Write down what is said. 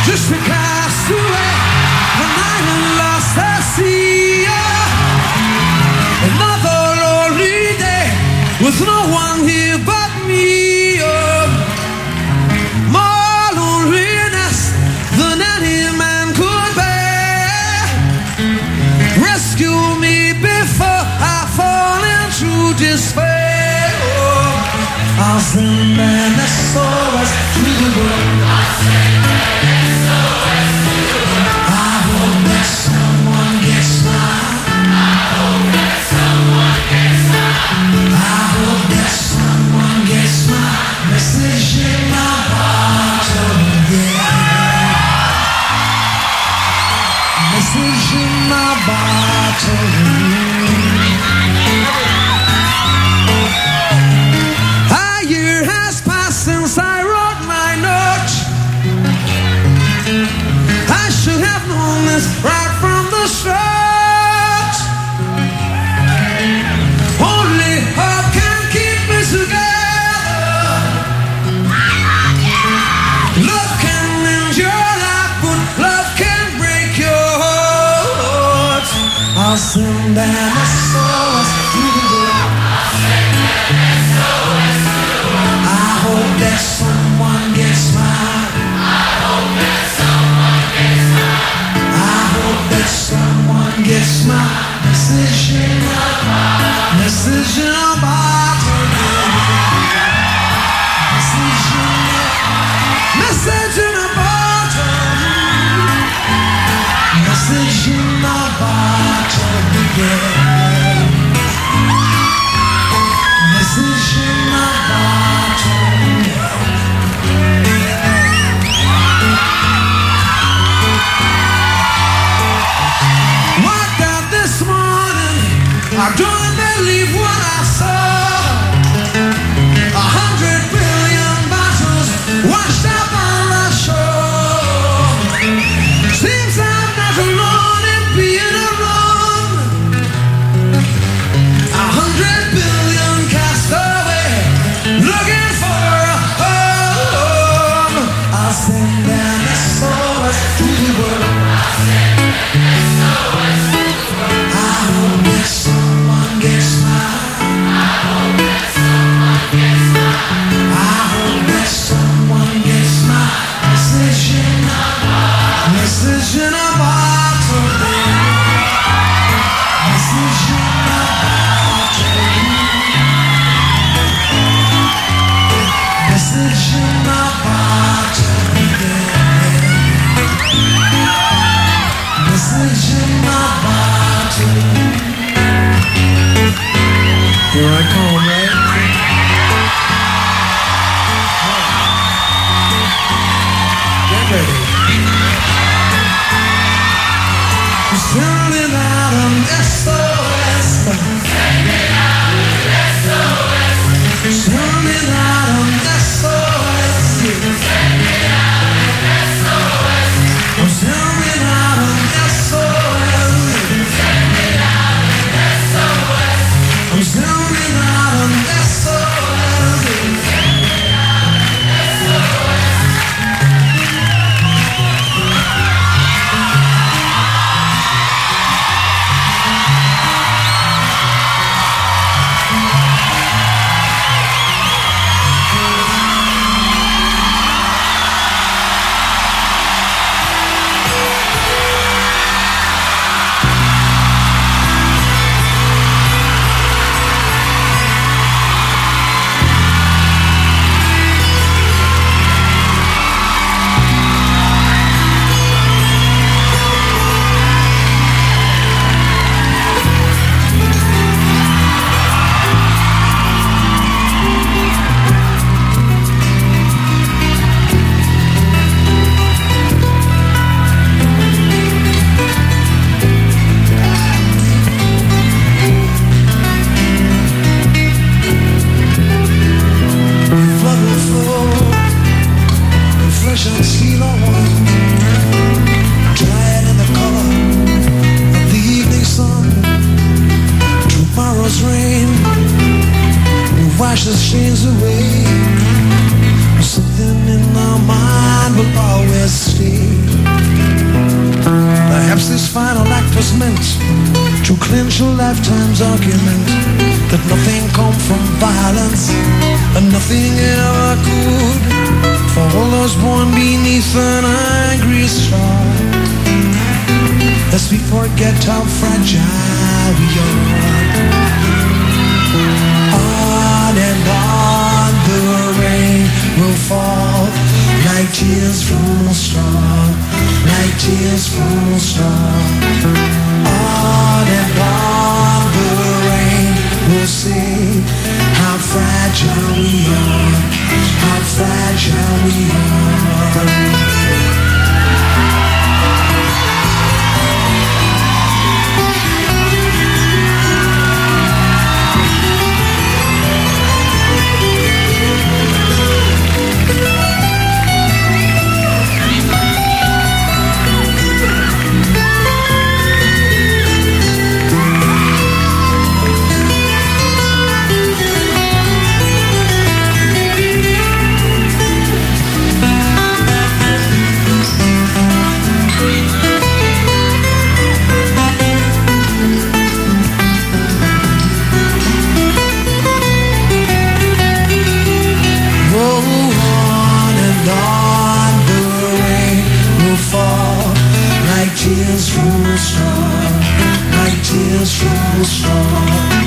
Just a castaway, and I am lost at sea. Another lonely day with no one here but me. More loneliness than any man could bear. Rescue me before I fall into despair. I'll send an SOS to the world. I hope that someone gets mine. I hope that someone gets my message in my bottle. Yeah. Message in my bottle. A year has passed since I wrote my note. I should have known this right from the start. Only hope can keep me together. Love can end your life, but love can break your heart. I'll send an SOS to the world. I hope that someone gets mine. I hope that someone gets my message in a bottle. Message in a bottle. Message in a bottle. Message in a bottle. Message in a bottle. Woke up this morning, I don't believe what I saw. 100 billion bottles washed up on the shore. Seems I'm not alone in being alone. clinch a lifetime's argument that nothing come from violence and nothing ever could. For all those born beneath an angry star, lest we forget how fragile we are. On and on the rain will fall like tears from a star, like tears from a star. On and on the rain will say how fragile we are, how fragile we are. Tears from a star, like tears from a star.